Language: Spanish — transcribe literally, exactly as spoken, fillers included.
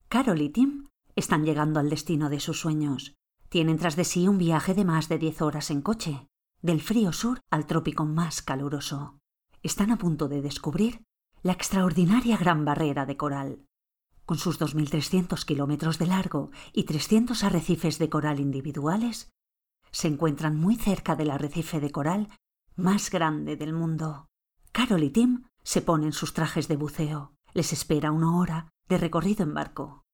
Carol y Tim están llegando al destino de sus sueños. Tienen tras de sí un viaje de más de diez horas en coche, del frío sur al trópico más caluroso. Están a punto de descubrir la extraordinaria Gran Barrera de Coral. Con sus dos mil trescientos kilómetros de largo y trescientos arrecifes de coral individuales, se encuentran muy cerca del arrecife de coral más grande del mundo. Carol y Tim se ponen sus trajes de buceo. Les espera una hora de recorrido en barco.